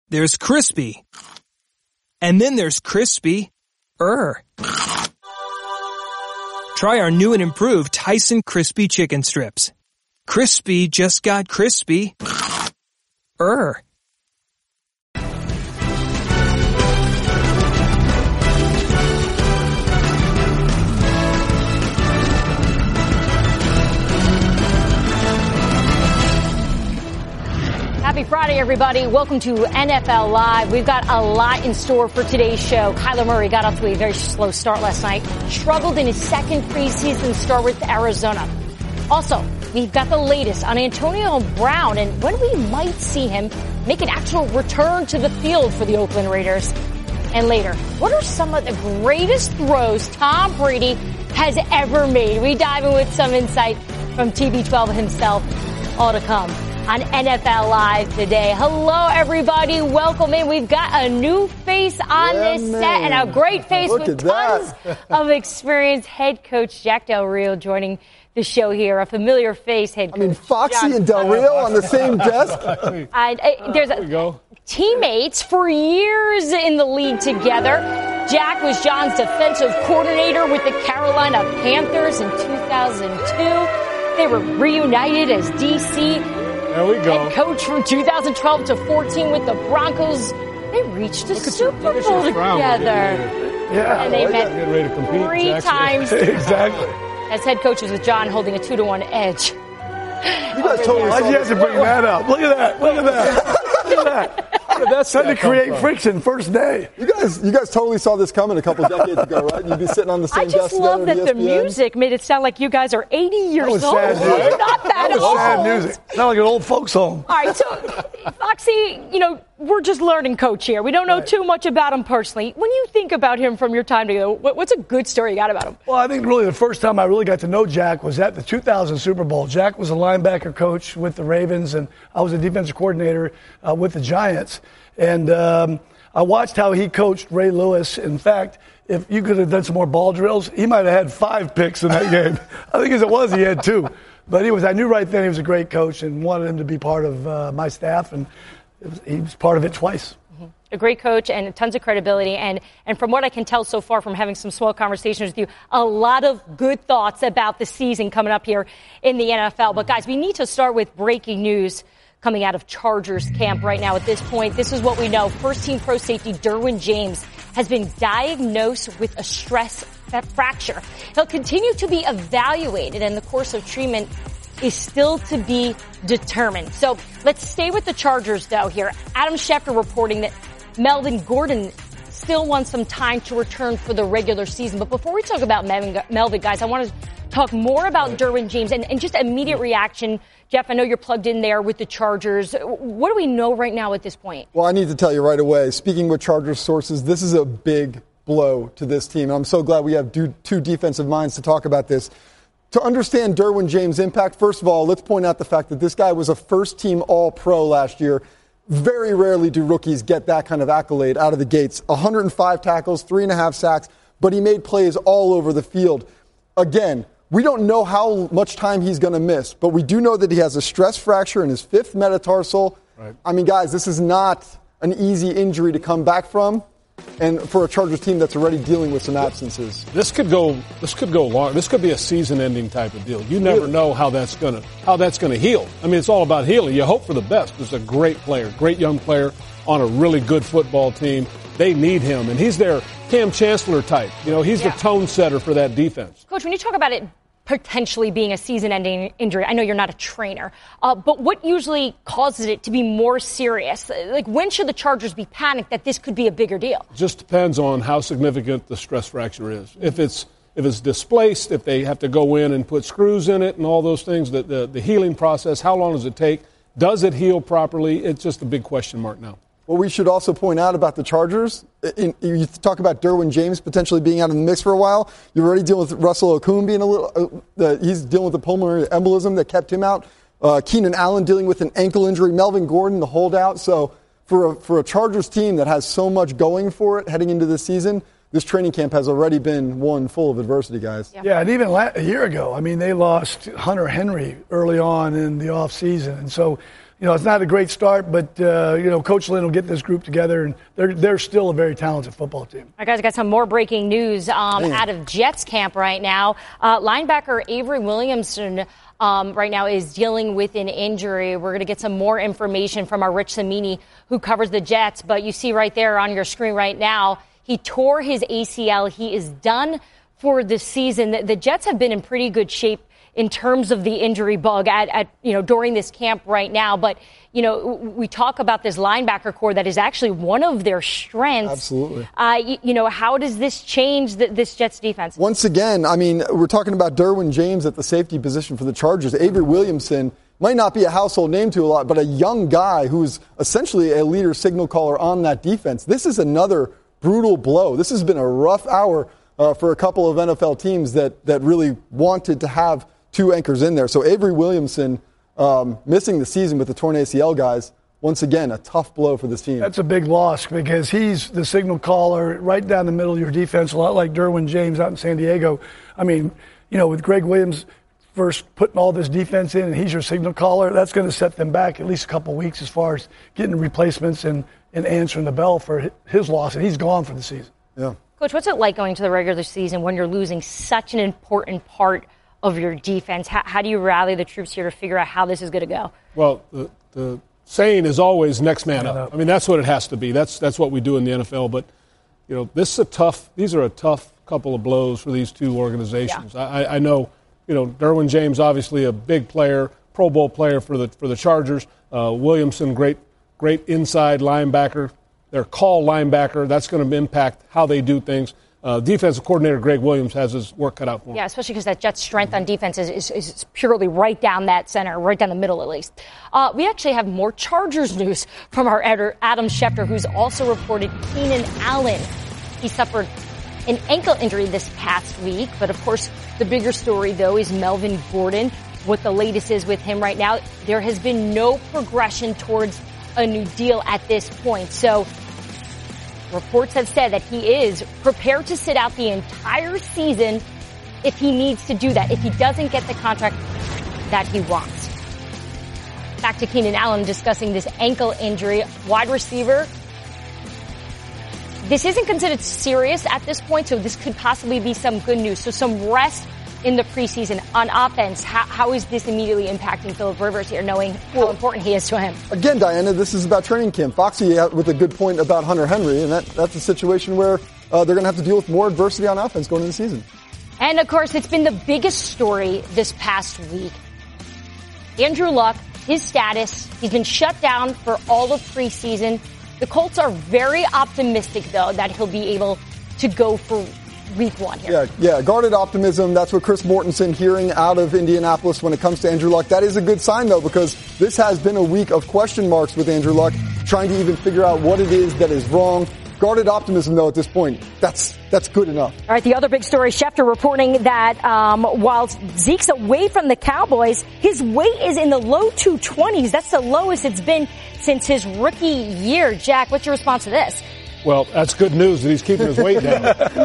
There's crispy. And then there's crispy-er. Try our new and improved Tyson Crispy Chicken Strips. Crispy just got crispy-er. Happy Friday, everybody. Welcome to NFL Live. We've got a lot in store for today's show. Kyler Murray got off to a very slow start last night, struggled in his second preseason start with Arizona. Also, we've got the latest on Antonio Brown and when we might see him make an actual return to the field for the Oakland Raiders. And later, what are some of the greatest throws Tom Brady has ever made? We dive in with some insight from TB12 himself. All to come on NFL Live today. Hello, everybody. Welcome in. We've got a new face on this set and a great face with tons of experience. Head coach Jack Del Rio joining the show here. A familiar face, head coach. Foxy and Del Rio on the same desk. There's teammates for years in the league together. Jack was John's defensive coordinator with the Carolina Panthers in 2002. They were reunited as DC. There we go. Head coach from 2012 to 14 with the Broncos. They reached the Super Bowl together. Yeah. And they met ready to compete, 3 times. Exactly. As head coaches with John holding a 2-1 edge. You guys totally Why'd you have to bring that up? Look at that. Look at that. Look at that. That's trying to create friction first day. You guys totally saw this coming a couple decades ago, right? You'd be sitting on the same desk together. I just love that the music made it sound like you guys are 80 years old. Sad music. You're not that old. Sad music. Not like an old folks home. All right, so Foxy, we're just learning coach here. We don't know too much about him personally. When you think about him from your time together, what's a good story you got about him? Well, I think really the first time I really got to know Jack was at the 2000 Super Bowl. Jack was a linebacker coach with the Ravens, and I was a defensive coordinator with the Giants. And I watched how he coached Ray Lewis. In fact, if you could have done some more ball drills, he might have had 5 picks in that game. I think as it was, he had 2. But I knew right then he was a great coach and wanted him to be part of my staff, and he was part of it twice. A great coach and tons of credibility. And from what I can tell so far from having some small conversations with you, a lot of good thoughts about the season coming up here in the NFL. But, guys, we need to start with breaking news coming out of Chargers camp right now at this point. This is what we know. First-team pro safety Derwin James has been diagnosed with a stress fracture. He'll continue to be evaluated, and the course of treatment is still to be determined. So let's stay with the Chargers, though, here. Adam Schefter reporting that Melvin Gordon still wants some time to return for the regular season. But before we talk about Melvin, guys, I want to talk more about Derwin James and just immediate reaction. Jeff, I know you're plugged in there with the Chargers. What do we know right now at this point? Well, I need to tell you right away, speaking with Chargers sources, this is a big blow to this team. And I'm so glad we have 2 defensive minds to talk about this. To understand Derwin James' impact, first of all, let's point out the fact that this guy was a first-team All-Pro last year. Very rarely do rookies get that kind of accolade out of the gates. 105 tackles, 3.5 sacks, but he made plays all over the field. Again, we don't know how much time he's going to miss, but we do know that he has a stress fracture in his 5th metatarsal. Right. I mean, guys, this is not an easy injury to come back from, and for a Chargers team that's already dealing with some absences. This could go long. This could be a season-ending type of deal. You never know how that's going to heal. I mean, it's all about healing. You hope for the best. This is a great player, great young player on a really good football team. They need him, and he's their Cam Chancellor type. He's the tone setter for that defense. Coach, when you talk about it potentially being a season-ending injury, I know you're not a trainer, but what usually causes it to be more serious? Like, when should the Chargers be panicked that this could be a bigger deal? It just depends on how significant the stress fracture is. If it's displaced, if they have to go in and put screws in it and all those things, the healing process, how long does it take? Does it heal properly? It's just a big question mark now. What we should also point out about the Chargers, you talk about Derwin James potentially being out of the mix for a while. You're already dealing with Russell Okung being he's dealing with the pulmonary embolism that kept him out. Keenan Allen dealing with an ankle injury. Melvin Gordon, the holdout. So for a Chargers team that has so much going for it heading into this season, this training camp has already been one full of adversity, guys. Yeah, and even a year ago, I mean, they lost Hunter Henry early on in the offseason. And so it's not a great start, but, Coach Lynn will get this group together, and they're still a very talented football team. All right, guys, I got some more breaking news out of Jets camp right now. Linebacker Avery Williamson right now is dealing with an injury. We're going to get some more information from our Rich Cimini, who covers the Jets. But you see right there on your screen right now, he tore his ACL. He is done for the season. The Jets have been in pretty good shape in terms of the injury bug during this camp right now. But, we talk about this linebacker core that is actually one of their strengths. Absolutely. How does this change this Jets defense? Once again, we're talking about Derwin James at the safety position for the Chargers. Avery Williamson might not be a household name to a lot, but a young guy who's essentially a leader signal caller on that defense. This is another brutal blow. This has been a rough hour for a couple of NFL teams that really wanted to have two anchors in there. So Avery Williamson missing the season with the torn ACL, guys. Once again, a tough blow for this team. That's a big loss because he's the signal caller right down the middle of your defense, a lot like Derwin James out in San Diego. With Greg Williams first putting all this defense in and he's your signal caller, that's going to set them back at least a couple weeks as far as getting replacements and answering the bell for his loss. And he's gone for the season. Yeah. Coach, what's it like going to the regular season when you're losing such an important part of your defense? How do you rally the troops here to figure out how this is going to go? Well, the saying is always next man up. That's what it has to be. That's what we do in the NFL. But, these are a tough couple of blows for these two organizations. Yeah. I know, Derwin James, obviously a big player, Pro Bowl player for the Chargers. Williamson, great inside linebacker. Their call linebacker, that's going to impact how they do things. Defensive coordinator Greg Williams has his work cut out for him. Yeah, especially because that Jets' strength on defense is purely right down that center, right down the middle at least. We actually have more Chargers news from our editor, Adam Schefter, who's also reported Keenan Allen. He suffered an ankle injury this past week, but of course the bigger story, though, is Melvin Gordon. What the latest is with him right now, there has been no progression towards a new deal at this point. So reports have said that he is prepared to sit out the entire season if he needs to do that, if he doesn't get the contract that he wants. Back to Keenan Allen discussing this ankle injury. Wide receiver, this isn't considered serious at this point, so this could possibly be some good news. So some rest in the preseason on offense. How is this immediately impacting Phillip Rivers here, knowing how important he is to him? Again, Diana, this is about training camp. Foxy with a good point about Hunter Henry, and that's a situation where they're going to have to deal with more adversity on offense going into the season. And, of course, it's been the biggest story this past week. Andrew Luck, his status, he's been shut down for all of preseason. The Colts are very optimistic, though, that he'll be able to go for week one here. Yeah, guarded optimism. That's what Chris Mortensen hearing out of Indianapolis when it comes to Andrew Luck. That is a good sign, though, because this has been a week of question marks with Andrew Luck, trying to even figure out what it is that is wrong. Guarded optimism, though, at this point, that's good enough. All right, the other big story, Schefter reporting that while Zeke's away from the Cowboys, his weight is in the low 220s. That's the lowest it's been since his rookie year. Jack, what's your response to this? Well, that's good news that he's keeping his weight down.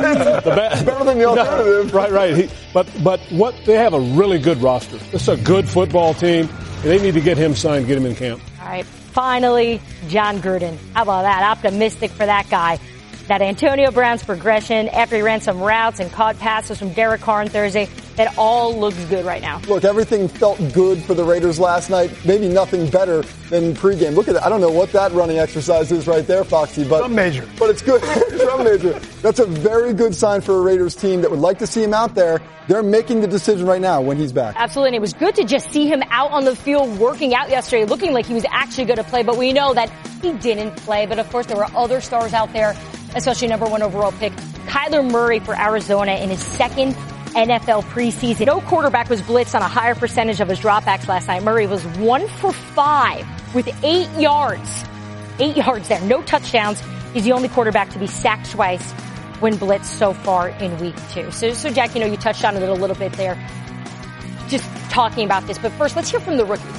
Better than the alternative. No, right. But what they have a really good roster. This is a good football team. And they need to get him signed, get him in camp. All right. Finally, John Gruden. How about that? Optimistic for that guy. That Antonio Brown's progression after he ran some routes and caught passes from Derek Carr on Thursday, that all looks good right now. Look, everything felt good for the Raiders last night. Maybe nothing better than pregame. Look at that. I don't know what that running exercise is right there, Foxy, but drum major. But it's good. Drum major. That's a very good sign for a Raiders team that would like to see him out there. They're making the decision right now when he's back. Absolutely. And it was good to just see him out on the field working out yesterday, looking like he was actually going to play. But we know that he didn't play. But, of course, there were other stars out there, especially number one overall pick, Kyler Murray for Arizona in his second NFL preseason. No quarterback was blitzed on a higher percentage of his dropbacks last night. Murray was 1 for 5 with 8 yards. 8 yards there. No touchdowns. He's the only quarterback to be sacked twice when blitzed so far in week 2. So Jack, you touched on it a little bit there, just talking about this. But first, let's hear from the rookies.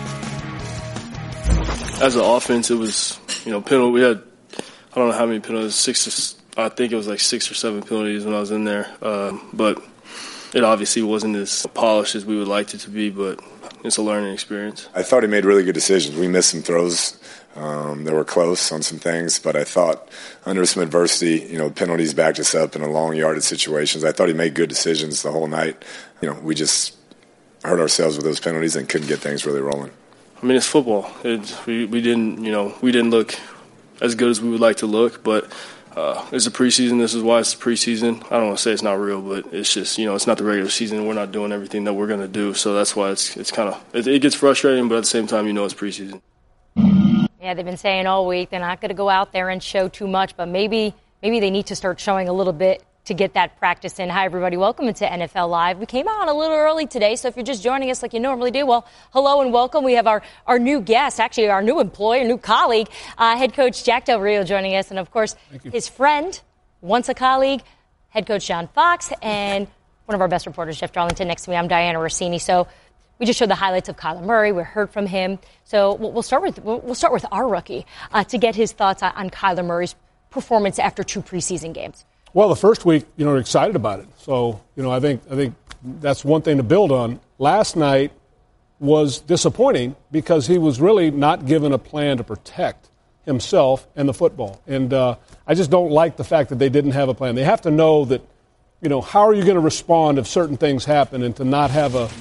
As an offense, it was, penalty. We had, I don't know how many penalties, I think it was like 6 or 7 penalties when I was in there. But it obviously wasn't as polished as we would like it to be. But it's a learning experience. I thought he made really good decisions. We missed some throws that were close on some things, but I thought under some adversity, penalties backed us up in a long yardage situations. I thought he made good decisions the whole night. We just hurt ourselves with those penalties and couldn't get things really rolling. I mean, it's football. We didn't look as good as we would like to look, but it's a preseason. This is why it's preseason. I don't want to say it's not real, but it's just, it's not the regular season. We're not doing everything that we're going to do, so that's why it's kind of it gets frustrating, but at the same time, it's preseason. Yeah, they've been saying all week they're not going to go out there and show too much, but maybe they need to start showing a little bit to get that practice in. Hi, everybody. Welcome into NFL Live. We came on a little early today, so if you're just joining us like you normally do, well, hello and welcome. We have our new guest, actually our new employee, new colleague, head coach Jack Del Rio joining us, and, of course, his friend, once a colleague, head coach John Fox, and one of our best reporters, Jeff Darlington, next to me. I'm Diana Rossini. So we just showed the highlights of Kyler Murray. We heard from him. So we'll start with our rookie to get his thoughts on Kyler Murray's performance after 2 preseason games. Well, the first week, we're excited about it. So, I think that's one thing to build on. Last night was disappointing because he was really not given a plan to protect himself and the football. And I just don't like the fact that they didn't have a plan. They have to know that, how are you going to respond if certain things happen, and to not have a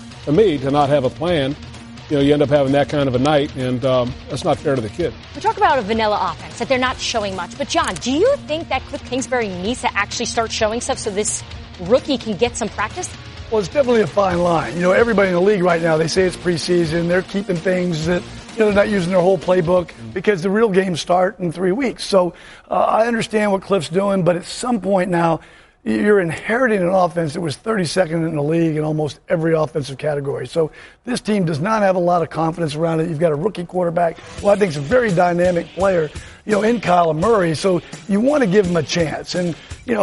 plan, you end up having that kind of a night, and that's not fair to the kid. We talk about a vanilla offense, that they're not showing much. But, John, do you think that Cliff Kingsbury needs to actually start showing stuff so this rookie can get some practice? Well, it's definitely a fine line. Everybody in the league right now, they say it's preseason. They're keeping things that, they're not using their whole playbook because the real games start in 3 weeks. So I understand what Cliff's doing, but at some point now, you're inheriting an offense that was 32nd in the league in almost every offensive category. So this team does not have a lot of confidence around it. You've got a rookie quarterback, who I think is a very dynamic player, in Kyler Murray. So you want to give him a chance. And,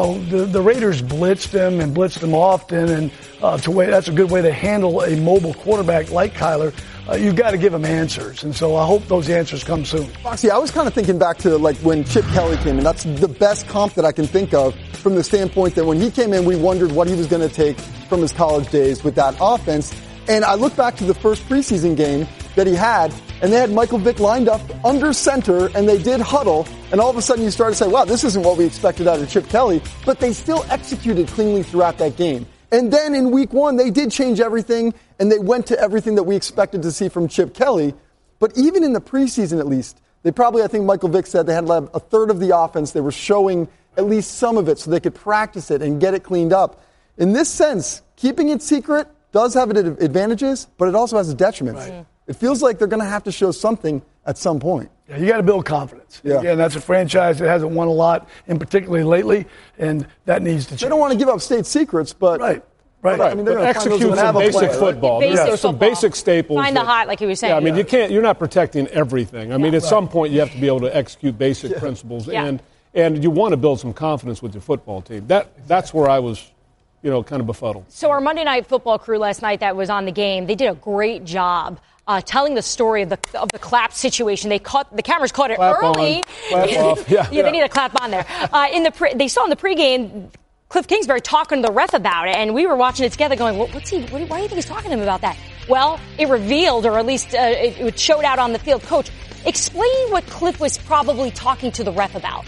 the Raiders blitzed him often. And that's a good way to handle a mobile quarterback like Kyler. You've got to give him answers. And so I hope those answers come soon. Foxy, I was kind of thinking back to when Chip Kelly came in. That's the best comp that I can think of from the standpoint that when he came in, we wondered what he was going to take from his college days with that offense. And I look back to the first preseason game that he had, and they had Michael Vick lined up under center, and they did huddle. And all of a sudden you start to say, wow, this isn't what we expected out of Chip Kelly. But they still executed cleanly throughout that game. And then in week 1, they did change everything, and they went to everything that we expected to see from Chip Kelly. But even in the preseason, at least, they probably, I think Michael Vick said, they had a third of the offense. They were showing at least some of it so they could practice it and get it cleaned up. In this sense, keeping it secret does have its advantages, but it also has its detriments. Right. It feels like they're going to have to show something at some point. Yeah, you got to build confidence. Yeah. Again, that's a franchise that hasn't won a lot, and particularly lately, and that needs to change. They don't want to give up state secrets, but right. I mean, but execute some basic football. There's some basic staples. Find the hot, like he was saying. Yeah, I mean, you're not protecting everything. I mean, at some point you have to be able to execute basic principles, and you want to build some confidence with your football team. That's where I was, kind of befuddled. So our Monday Night Football crew last night that was on the game, they did a great job telling the story of the clap situation. The cameras caught it clap early. On, clap off. Yeah, they need a clap on there. They saw in the pregame Cliff Kingsbury talking to the ref about it, and we were watching it together going, why do you think he's talking to him about that? Well, it revealed, or at least it showed out on the field. Coach, explain what Cliff was probably talking to the ref about.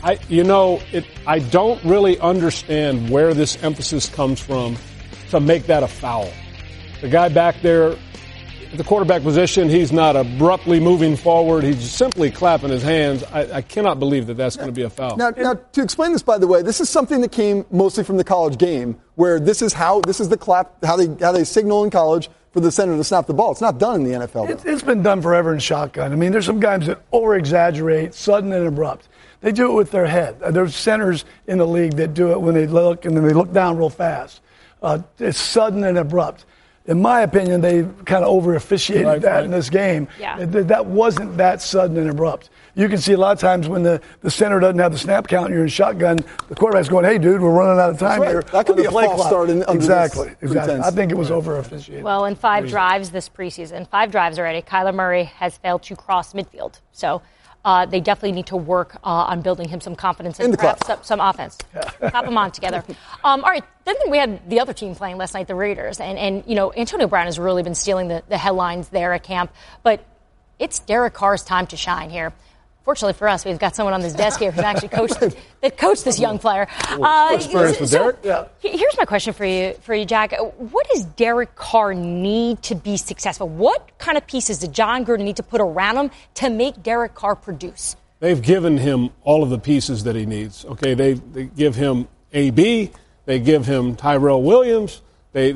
I don't really understand where this emphasis comes from to make that a foul. The guy back there, the quarterback position, he's not abruptly moving forward. He's simply clapping his hands. I cannot believe that that's going to be a foul. Now, to explain this, by the way, this is something that came mostly from the college game, where this is the clap, how they signal in college for the center to snap the ball. It's not done in the NFL. It's been done forever in shotgun. I mean, there's some guys that over-exaggerate, sudden and abrupt. They do it with their head. There's centers in the league that do it when they look, and then they look down real fast. It's sudden and abrupt. In my opinion, they kind of over-officiated that in this game. Yeah. That wasn't that sudden and abrupt. You can see a lot of times when the center doesn't have the snap count and you're in shotgun, the quarterback's going, hey, dude, we're running out of time here. That could be a false start. Exactly. I think it was over-officiated. Well, in 5 drives this preseason, 5 drives already, Kyler Murray has failed to cross midfield. So they definitely need to work on building him some confidence and perhaps some offense. Clap them on together. All right, then we had the other team playing last night, the Raiders. And Antonio Brown has really been stealing the headlines there at camp. But it's Derek Carr's time to shine here. Fortunately for us, we've got someone on this desk here who's actually coached this young player. Experience with Derek? Yeah. Here's my question for you, Jack. What does Derek Carr need to be successful? What kind of pieces does John Gruden need to put around him to make Derek Carr produce? They've given him all of the pieces that he needs. Okay, they give him AB, they give him Tyrell Williams, they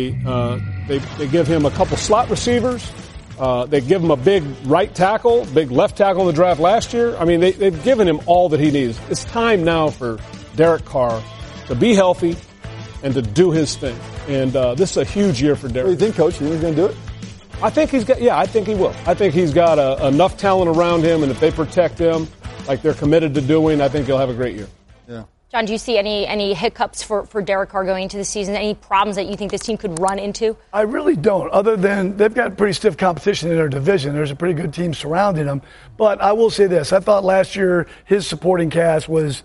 give him a couple slot receivers. They give him a big right tackle, big left tackle in the draft last year. I mean, they've given him all that he needs. It's time now for Derek Carr to be healthy and to do his thing. And this is a huge year for Derek. What do you think, Coach? You think he's going to do it? I think I think he will. I think he's got enough talent around him, and if they protect him like they're committed to doing, I think he'll have a great year. Yeah. John, do you see any hiccups for Derek Carr going into the season? Any problems that you think this team could run into? I really don't, other than they've got pretty stiff competition in their division. There's a pretty good team surrounding them. But I will say this. I thought last year his supporting cast was,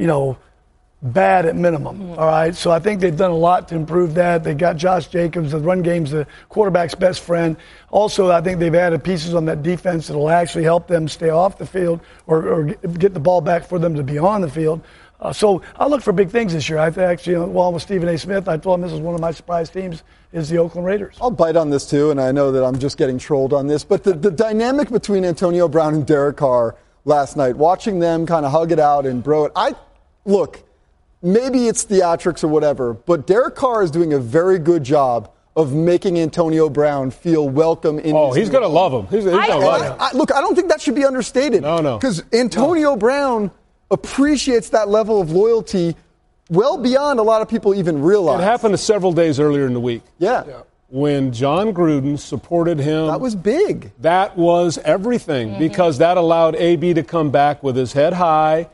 bad at minimum, all right? So I think they've done a lot to improve that. They got Josh Jacobs. The run game's the quarterback's best friend. Also, I think they've added pieces on that defense that will actually help them stay off the field or get the ball back for them to be on the field. So I look for big things this year. I actually, with Stephen A. Smith, I told him this is one of my surprise teams is the Oakland Raiders. I'll bite on this too, and I know that I'm just getting trolled on this, but the dynamic between Antonio Brown and Derek Carr last night, watching them kind of hug it out and bro it, look, maybe it's theatrics or whatever, but Derek Carr is doing a very good job of making Antonio Brown feel welcome in his he's going to love him. He's going to love him. Look, I don't think that should be understated. No. Because Antonio Brown appreciates that level of loyalty well beyond a lot of people even realize. It happened several days earlier in the week. Yeah. When John Gruden supported him. That was big. That was everything because that allowed AB to come back with his head high,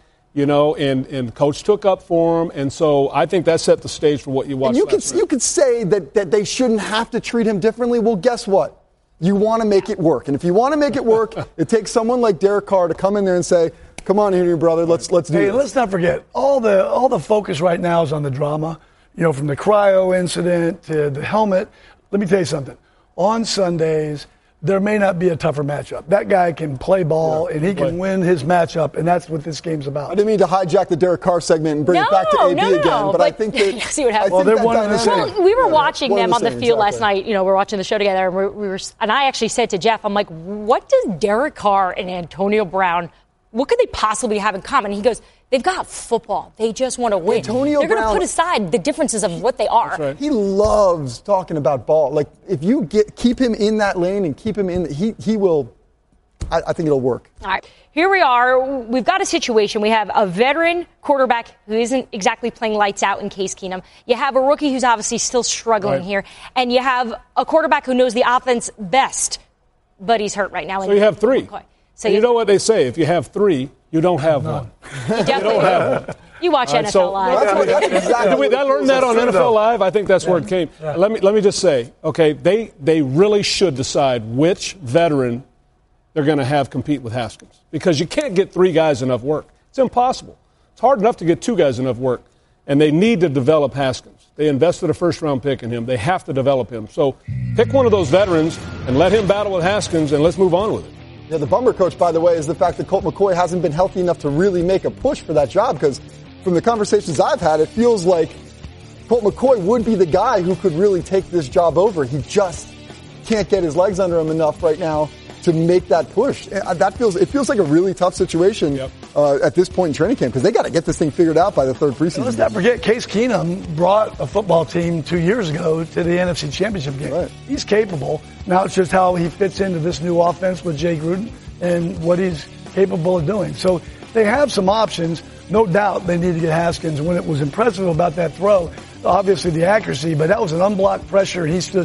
and Coach took up for him. And so I think that set the stage for what you watched. And you could say that they shouldn't have to treat him differently. Well, guess what? You want to make it work. And if you want to make it work, it takes someone like Derek Carr to come in there and say, come on, Henry, brother, let's do this. Let's not forget, all the focus right now is on the drama, from the cryo incident to the helmet. Let me tell you something. On Sundays, there may not be a tougher matchup. That guy can play ball, and he can win his matchup, and that's what this game's about. I didn't mean to hijack the Derek Carr segment and bring it back to AB again, but I think that see what happened. They're one and the same. We were watching them on the field last night. We were watching the show together, and I actually said to Jeff, I'm like, what does Derek Carr and Antonio Brown, what could they possibly have in common? And he goes, they've got football. They just want to win. They're going to put aside the differences of what they are. That's right. He loves talking about ball. Like, if you keep him in that lane and keep him in, he will. I think it'll work. All right. Here we are. We've got a situation. We have a veteran quarterback who isn't exactly playing lights out in Case Keenum. You have a rookie who's obviously still struggling here. And you have a quarterback who knows the offense best, but he's hurt right now. So you have three. So you know what they say, if you have three, you don't have one. You don't have one. You watch NFL Live. Did I learn that on NFL Live? I think that's where it came. Yeah. Let me just say, okay, they really should decide which veteran they're going to have compete with Haskins. Because you can't get three guys enough work. It's impossible. It's hard enough to get two guys enough work. And they need to develop Haskins. They invested a first-round pick in him. They have to develop him. So pick one of those veterans and let him battle with Haskins, and let's move on with it. Yeah, the bummer, Coach, by the way, is the fact that Colt McCoy hasn't been healthy enough to really make a push for that job, because from the conversations I've had, it feels like Colt McCoy would be the guy who could really take this job over. He just can't get his legs under him enough right now to make that push. It feels like a really tough situation at this point in training camp, because they got to get this thing figured out by the third preseason. Let's not forget, Case Keenum brought a football team 2 years ago to the NFC Championship game. Right. He's capable. Now it's just how he fits into this new offense with Jay Gruden and what he's capable of doing. So they have some options. No doubt they need to get Haskins. When it was impressive about that throw, obviously the accuracy, but that was an unblocked pressure, and he stood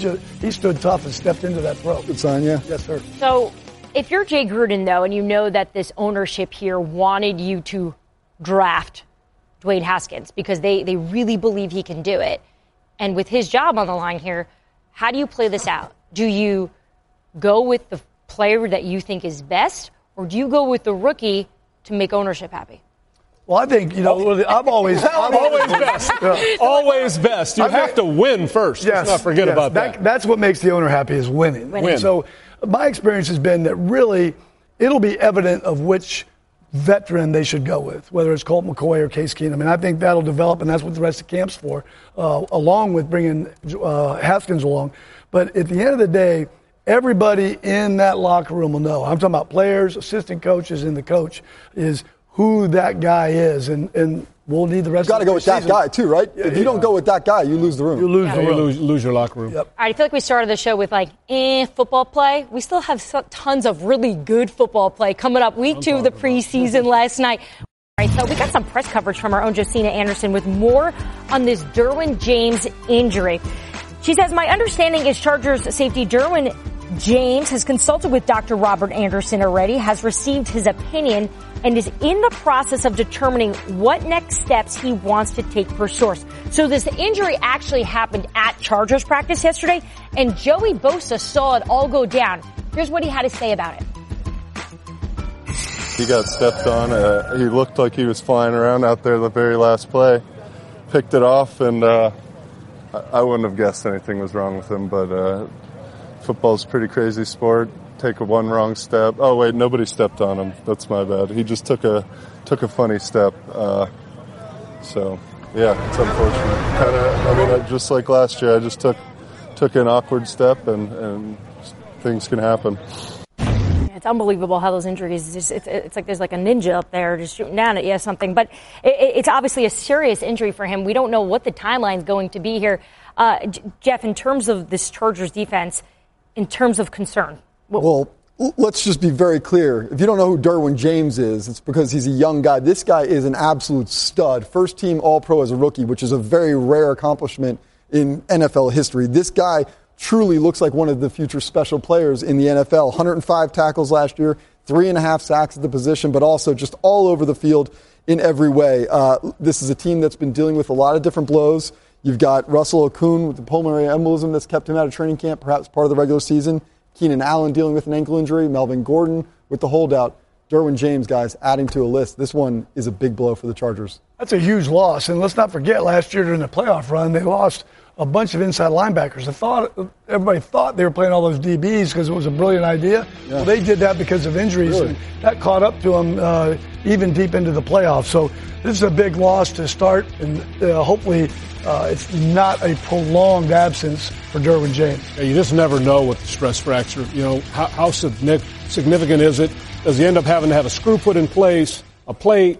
tough and stepped into that throw. Good sign, yeah. Yes, sir. So if you're Jay Gruden, though, and you know that this ownership here wanted you to draft Dwayne Haskins because they really believe he can do it, and with his job on the line here, how do you play this out? Do you go with the player that you think is best, or do you go with the rookie to make ownership happy? Well, I think, I'm always best. Always best. You have to win first. Yes, Let's not forget about that. That's what makes the owner happy, is winning. Win. So my experience has been that really it'll be evident of which veteran they should go with, whether it's Colt McCoy or Case Keenum. And I think that'll develop, and that's what the rest of camp's for, along with bringing Haskins along. But at the end of the day, everybody in that locker room will know. I'm talking about players, assistant coaches, and the coach is who that guy is, and we'll need the rest of the season. You've got to go with that guy, too, right? If you don't go with that guy, you lose the room. You lose the room. You lose your locker room. Yep. All right, I feel like we started the show with football play. We still have tons of really good football play coming up. Week 2 of the preseason last night. All right, so we got some press coverage from our own Josina Anderson with more on this Derwin James injury. She says, my understanding is Chargers safety Derwin James has consulted with Dr. Robert Anderson already, has received his opinion, and is in the process of determining what next steps he wants to take per source. So this injury actually happened at Chargers practice yesterday, and Joey Bosa saw it all go down. Here's what he had to say about it. He got stepped on. He looked like he was flying around out there the very last play. Picked it off, and I wouldn't have guessed anything was wrong with him, but football's a pretty crazy sport. Take one wrong step. Oh wait, nobody stepped on him. That's my bad. He just took a funny step. So yeah, it's unfortunate. Just like last year, I just took an awkward step, and things can happen. It's unbelievable how those injuries, it's like there's like a ninja up there just shooting down at you or something. But it's obviously a serious injury for him. We don't know what the timeline is going to be here. Jeff, in terms of this Chargers defense, in terms of concern. Well, let's just be very clear. If you don't know who Derwin James is, it's because he's a young guy. This guy is an absolute stud. First team All-Pro as a rookie, which is a very rare accomplishment in NFL history. This guy truly looks like one of the future special players in the NFL. 105 tackles last year, 3.5 sacks at the position, but also just all over the field in every way. This is a team that's been dealing with a lot of different blows. You've got Russell Okung with the pulmonary embolism that's kept him out of training camp, perhaps part of the regular season. Keenan Allen dealing with an ankle injury. Melvin Gordon with the holdout. Derwin James, guys, adding to a list. This one is a big blow for the Chargers. That's a huge loss. And let's not forget, last year during the playoff run, they lost a bunch of inside linebackers. Everybody thought they were playing all those DBs because it was a brilliant idea. Yeah. Well, they did that because of injuries, really? And that caught up to them even deep into the playoffs. So this is a big loss to start, and hopefully it's not a prolonged absence for Derwin James. Yeah, you just never know with the stress fracture. How significant is it? Does he end up having to have a screw put in place, a plate?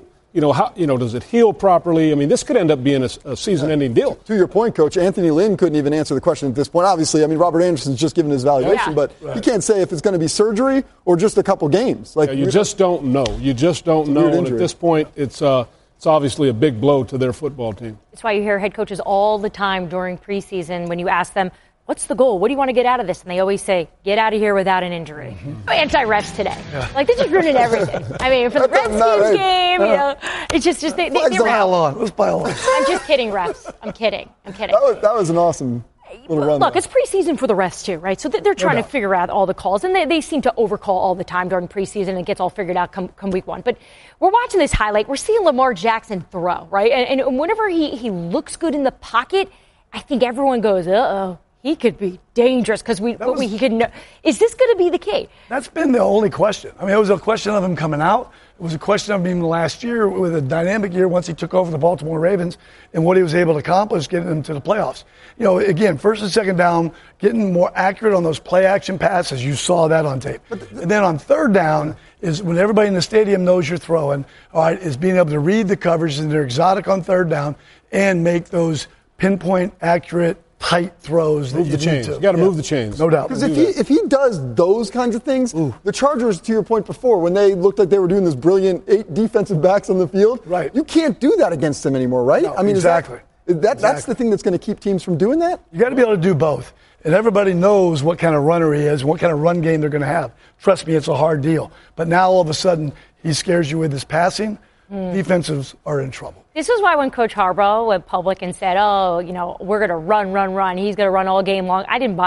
Does it heal properly? I mean, this could end up being a season-ending deal. To your point, Coach, Anthony Lynn couldn't even answer the question at this point. Obviously, Robert Anderson's just given his evaluation, but you can't say if it's going to be surgery or just a couple games. You just don't know. You just don't know. And at this point, it's obviously a big blow to their football team. That's why you hear head coaches all the time during preseason when you ask them, what's the goal? What do you want to get out of this? And they always say, get out of here without an injury. Anti-refs today. Yeah. They just ruined everything. For the Redskins game, it's just they pile on. Let's pile on. I'm just kidding, refs. I'm kidding. That was an awesome little run. Look, it's preseason for the refs too, right? So they're trying to figure out all the calls, and they seem to overcall all the time during preseason, and it gets all figured out come week 1. But we're watching this highlight. We're seeing Lamar Jackson throw, right? And whenever he looks good in the pocket, I think everyone goes, uh-oh. He could be dangerous because he could know. Is this going to be the key? That's been the only question. It was a question of him coming out. It was a question of him last year with a dynamic year once he took over the Baltimore Ravens and what he was able to accomplish getting them to the playoffs. Again, first and second down, getting more accurate on those play action passes. You saw that on tape. And then on third down is when everybody in the stadium knows you're throwing, all right, is being able to read the coverage, and they're exotic on third down and make those pinpoint accurate tight throws. Move the chains. You got to move the chains. No doubt. Because if he does those kinds of things, the Chargers, to your point before, when they looked like they were doing this brilliant 8 defensive backs on the field, right? You can't do that against them anymore, right? No, exactly. That's the thing that's going to keep teams from doing that? You got to be able to do both. And everybody knows what kind of runner he is and what kind of run game they're going to have. Trust me, it's a hard deal. But now all of a sudden, he scares you with his passing. Defensives are in trouble. This was why when Coach Harbaugh went public and said, we're going to run, he's going to run all game long, I didn't buy it.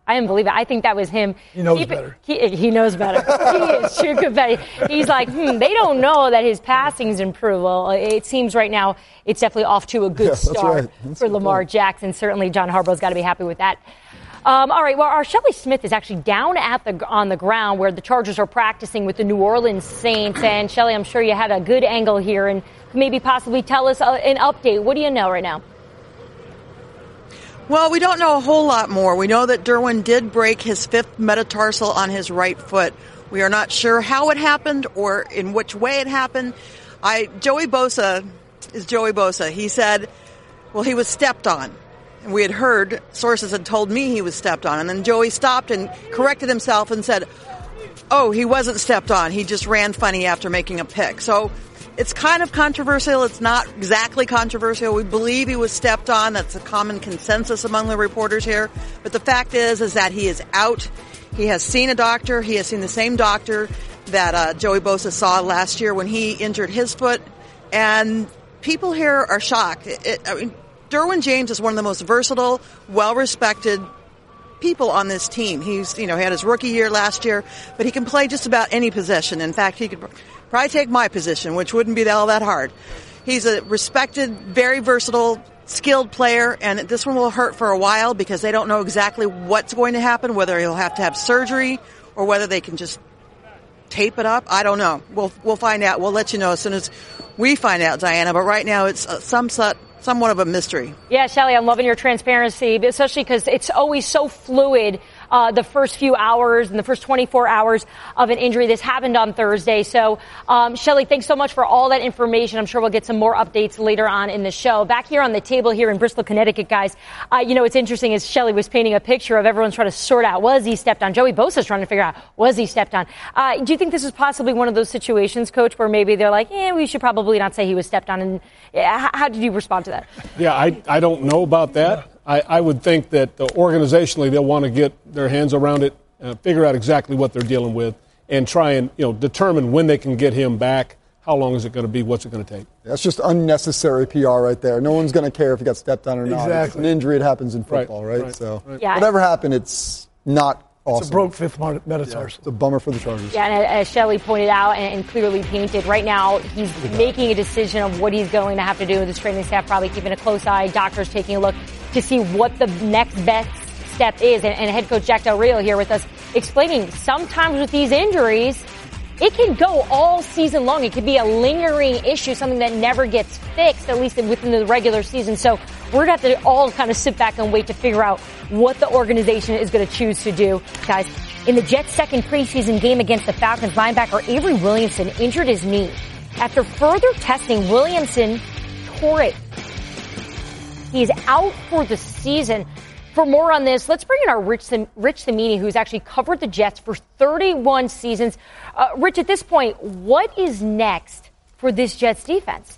I didn't believe it. I think that was him. He knows better. He knows better. He is true competitive. He's like, they don't know that his passing's improved. Well, it seems right now it's definitely off to a good start for Lamar Jackson. Certainly John Harbaugh's got to be happy with that. All right, well, our Shelley Smith is actually down on the ground where the Chargers are practicing with the New Orleans Saints. And, Shelley, I'm sure you had a good angle here and maybe possibly tell us an update. What do you know right now? Well, we don't know a whole lot more. We know that Derwin did break his 5th metatarsal on his right foot. We are not sure how it happened or in which way it happened. Joey Bosa is Joey Bosa. He said, well, he was stepped on. And we had heard, sources had told me he was stepped on. And then Joey stopped and corrected himself and said, oh, he wasn't stepped on. He just ran funny after making a pick. So it's kind of controversial. It's not exactly controversial. We believe he was stepped on. That's a common consensus among the reporters here. But the fact is that he is out. He has seen a doctor. He has seen the same doctor that Joey Bosa saw last year when he injured his foot. And people here are shocked. Derwin James is one of the most versatile, well-respected people on this team. He's, he had his rookie year last year, but he can play just about any position. In fact, he could probably take my position, which wouldn't be all that hard. He's a respected, very versatile, skilled player, and this one will hurt for a while because they don't know exactly what's going to happen, whether he'll have to have surgery or whether they can just tape it up. I don't know. We'll find out. We'll let you know as soon as we find out, Diana. But right now it's somewhat of a mystery. Yeah, Shelley, I'm loving your transparency, especially because it's always so fluid. The first few hours and the first 24 hours of an injury. This happened on Thursday. So, Shelley, thanks so much for all that information. I'm sure we'll get some more updates later on in the show. Back here on the table here in Bristol, Connecticut, guys, what's interesting is Shelley was painting a picture of everyone's trying to sort out, was he stepped on? Joey Bosa's trying to figure out, was he stepped on? Do you think this is possibly one of those situations, Coach, where maybe they're like, we should probably not say he was stepped on? And how did you respond to that? Yeah, I don't know about that. I would think that organizationally they'll want to get their hands around it, figure out exactly what they're dealing with, and try and determine when they can get him back. How long is it going to be? What's it going to take? That's just unnecessary PR right there. No one's going to care if he got stepped on or not. Exactly. It's an injury. It happens in football, right? So Yeah. whatever happened, it's not awesome. It's a broke 5th metatarsal. Yeah, it's a bummer for the Chargers. Yeah, and as Shelley pointed out and clearly painted, right now he's making a decision of what he's going to have to do with his training staff, probably keeping a close eye, doctors taking a look to see what the next best step is. And head coach Jack Del Rio here with us explaining sometimes with these injuries, it can go all season long. It could be a lingering issue, something that never gets fixed, at least within the regular season. So we're going to have to all kind of sit back and wait to figure out what the organization is going to choose to do. Guys, in the Jets' second preseason game against the Falcons, linebacker Avery Williamson injured his knee. After further testing, Williamson tore it. He's out for the season. For more on this, let's bring in our Rich Cimini, who's actually covered the Jets for 31 seasons. Rich, at this point, what is next for this Jets defense?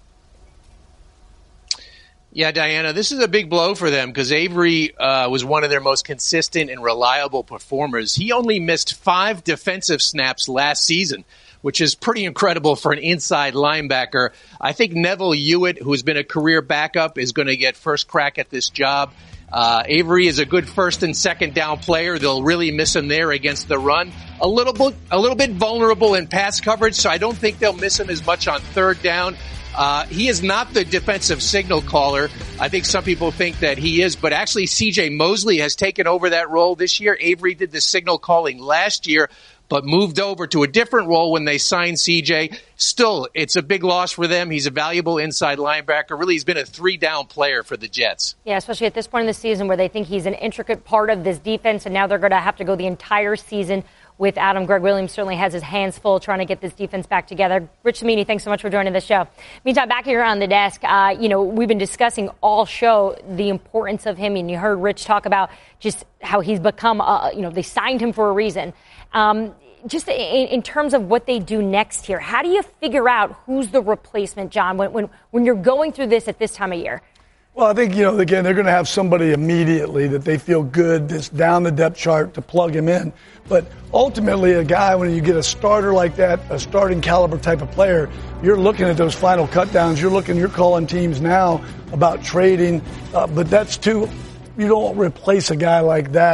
Yeah, Diana, this is a big blow for them because Avery was one of their most consistent and reliable performers. He only missed 5 defensive snaps last season, which is pretty incredible for an inside linebacker. I think Neville Hewitt, who's been a career backup, is going to get first crack at this job. Avery is a good first and second down player. They'll really miss him there against the run. A little bit vulnerable in pass coverage, so I don't think they'll miss him as much on third down. He is not the defensive signal caller. I think some people think that he is, but actually C.J. Mosley has taken over that role this year. Avery did the signal calling last year, but moved over to a different role when they signed C.J. Still, it's a big loss for them. He's a valuable inside linebacker. Really, he's been a 3-down player for the Jets. Yeah, especially at this point in the season where they think he's an intricate part of this defense, and now they're going to have to go the entire season with Adam. Greg Williams certainly has his hands full trying to get this defense back together. Rich Cimini, thanks so much for joining the show. Meantime, back here on the desk, we've been discussing all show the importance of him, and you heard Rich talk about just how he's become, they signed him for a reason. Just in terms of what they do next here, how do you figure out who's the replacement, John, when you're going through this at this time of year? Well, I think, again, they're going to have somebody immediately that they feel good that's down the depth chart to plug him in. But ultimately, a guy, when you get a starter like that, a starting caliber type of player, you're looking at those final cutdowns. You're calling teams now about trading. But that's you don't replace a guy like that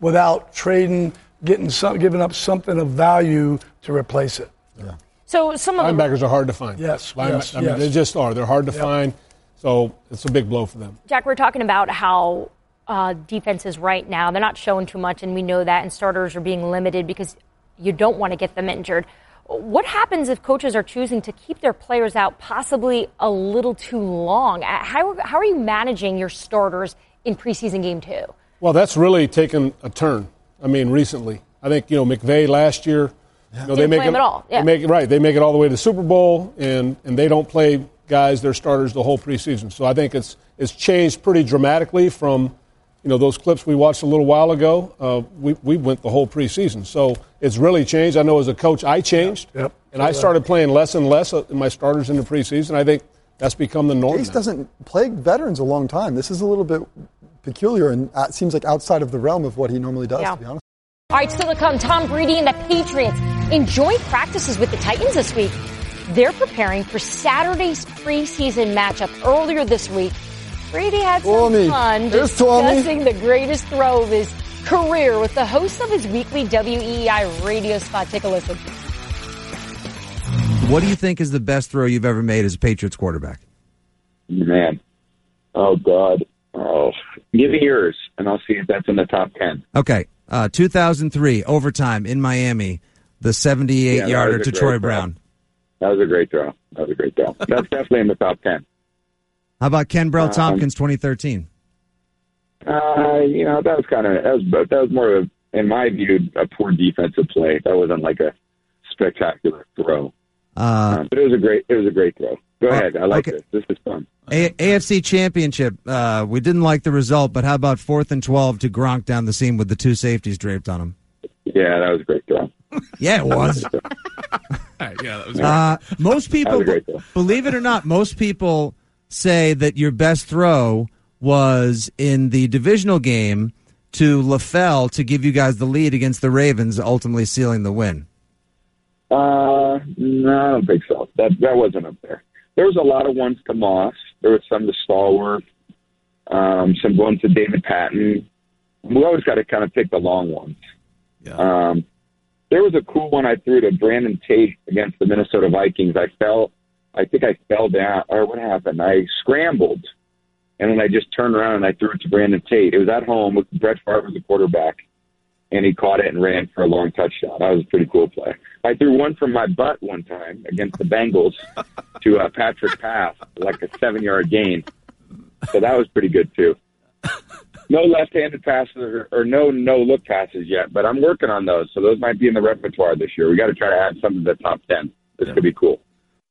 without giving up something of value to replace it. Yeah. So some of linebackers are hard to find. Yes. They just are. They're hard to find. So it's a big blow for them. Jack, we're talking about how defenses right now, they're not showing too much, and we know that, and starters are being limited because you don't want to get them injured. What happens if coaches are choosing to keep their players out possibly a little too long? How are you managing your starters in preseason game 2? Well, that's really taken a turn. Recently. I think, McVay last year, they make them at all. Yeah. They make it all the way to the Super Bowl, and they don't play guys, their starters, the whole preseason. So I think it's changed pretty dramatically from, those clips we watched a little while ago. We went the whole preseason. So it's really changed. I know as a coach I changed, and I started playing less and less in my starters in the preseason. I think that's become the norm. Case doesn't play veterans a long time. This is a little bit peculiar, and it seems like outside of the realm of what he normally does, to be honest. All right, still to come, Tom Brady and the Patriots in joint practices with the Titans this week. They're preparing for Saturday's preseason matchup earlier this week. Brady had some fun discussing the greatest throw of his career with the host of his weekly WEEI radio spot. Take a listen. What do you think is the best throw you've ever made as a Patriots quarterback? Man. Oh, God. Oh, give me yours, and I'll see if that's in the top 10. Okay. 2003, overtime in Miami, the 78-yarder to Troy Brown. That was a great throw. That's definitely in the top 10. How about Ken Brell-Tompkins, 2013? That was more of, in my view, a poor defensive play. That wasn't like a spectacular throw. But it was a great throw. Go ahead. I like this. This is fun. AFC Championship. We didn't like the result, but how about 4th and 12 to Gronk down the seam with the 2 safeties draped on him? Yeah, that was a great throw. Yeah, it was. That was great. Most people, believe it or not, most people say that your best throw was in the divisional game to LaFell to give you guys the lead against the Ravens, ultimately sealing the win. No, I don't think so. That wasn't up there. There was a lot of ones to Moss. There was some to Stallworth, some ones to David Patton. We always got to kind of pick the long ones. Yeah. There was a cool one I threw to Brandon Tate against the Minnesota Vikings. I think I fell down, or what happened? I scrambled, and then I just turned around and I threw it to Brandon Tate. It was at home with Brett Favre as the quarterback, and he caught it and ran for a long touchdown. That was a pretty cool play. I threw one from my butt one time against the Bengals to Patrick Pass, like a 7-yard gain. So that was pretty good, too. No left-handed passes or no look passes yet, but I'm working on those. So those might be in the repertoire this year. We got to try to add some to the top 10. This could be cool.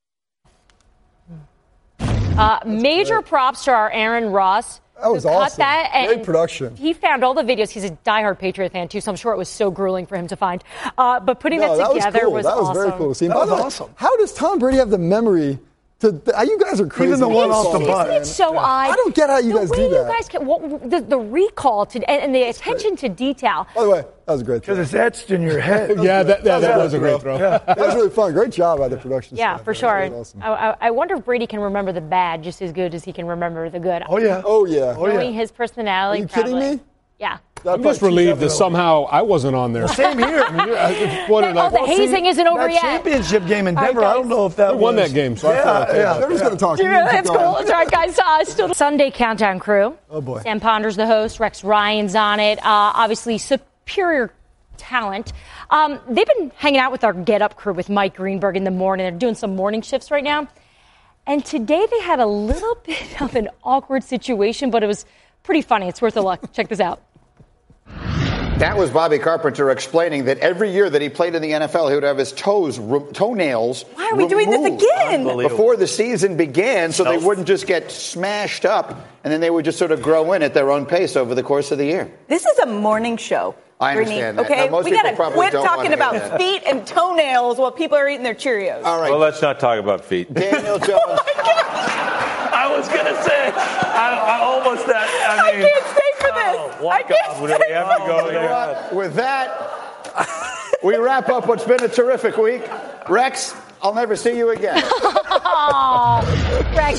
Major props to our Aaron Ross. That was awesome. Great production. He found all the videos. He's a diehard Patriot fan, too, so I'm sure it was so grueling for him to find. But putting that together was awesome. That was very cool. That was awesome. How does Tom Brady have the memory to you guys are crazy. Even the one off the butt. It's so odd. I don't get how you guys do that. You guys can, the recall and the attention to detail. By the way, that was a great throw. Because it's etched in your head. that was a great throw. Yeah. That was really fun. Great job by the production staff. Yeah, for sure. Awesome. I wonder if Brady can remember the bad just as good as he can remember the good. Oh, yeah. Knowing his personality. Are you kidding me? Yeah. I'm just relieved that somehow I wasn't on there. Same here. The hazing isn't over that yet. Championship game in Denver, I don't know if that won that game. So They're just going to talk. That's cool. That's all right, guys. Still Sunday Countdown Crew. Oh, boy. Sam Ponder's the host. Rex Ryan's on it. Obviously, superior talent. They've been hanging out with our Get Up crew with Mike Greenberg in the morning. They're doing some morning shifts right now. And today they had a little bit of an awkward situation, but it was pretty funny. It's worth a look. Check this out. That was Bobby Carpenter explaining that every year that he played in the NFL, he would have his toenails Why are we doing this again? before the season began, so they wouldn't just get smashed up, and then they would just sort of grow in at their own pace over the course of the year. This is a morning show. I understand that. Okay, now, most we people got to probably quit don't talking want to about hear that. feet and toenails while people are eating their Cheerios. All right. Well, let's not talk about feet. Daniel Jones. I was going to say, I almost that. I mean, can't stay for this. I can't We have to go there. With that, we wrap up what's been a terrific week. Rex, I'll never see you again. Rex,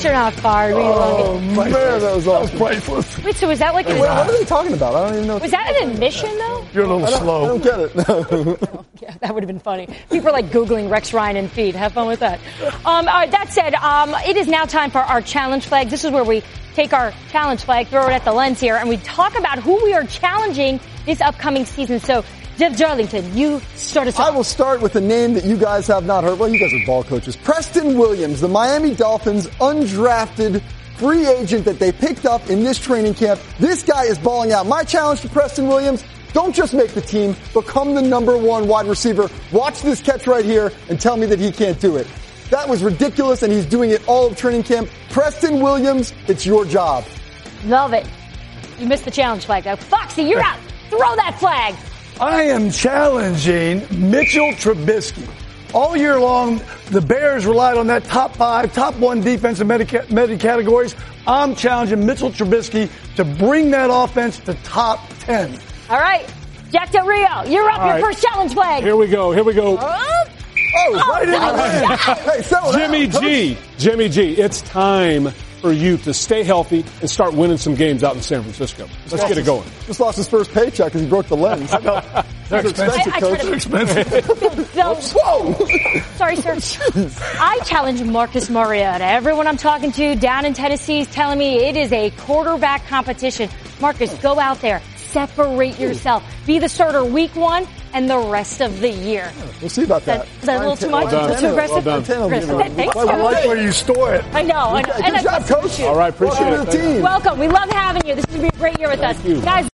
you're not fired. We love Oh, you. man, that was priceless. Wait, so was that like Wait, what are they talking about? I don't even know. Was that an admission, though? You're a little slow. I don't get it. No. Yeah, that would have been funny. People are like Googling Rex Ryan and feed. Have fun with that. All right, that said, it is now time for our challenge flags. This is where we take our challenge flag, throw it at the lens here, and we talk about who we are challenging this upcoming season. So, Jeff Darlington, you start us off. I will start with a name that you guys have not heard. Well, you guys are ball coaches. Preston Williams, the Miami Dolphins undrafted free agent that they picked up in this training camp. This guy is balling out. My challenge to Preston Williams, don't just make the team, become the number one wide receiver. Watch this catch right here and tell me that he can't do it. That was ridiculous, and he's doing it all of training camp. Preston Williams, it's your job. Love it. You missed the challenge flag, though. Foxy, you're out. Throw that flag. I am challenging Mitchell Trubisky. All year long, the Bears relied on that top 5, top 1 defensive meta categories. I'm challenging Mitchell Trubisky to bring that offense to top 10. All right. Jack Del Rio, you're up. All Your right. first challenge flag. Here we go. Right in the lane. Jimmy G, it's time for you to stay healthy and start winning some games out in San Francisco. Let's get it going. Just lost his first paycheck because he broke the lens. They're expensive, Coach. They're expensive. Whoa! Sorry, sir. I challenge Marcus Mariota. Everyone I'm talking to down in Tennessee is telling me it is a quarterback competition. Marcus, go out there. Separate yourself. Be the starter week 1 and the rest of the year. We'll see about that. Is that a little too much? A little too aggressive? Okay, thanks, I like Coach. where you store it. I know. Good job, Coach. All right, appreciate Welcome to it. the team. Welcome. We love having you. This is going to be a great year with us. you. Guys,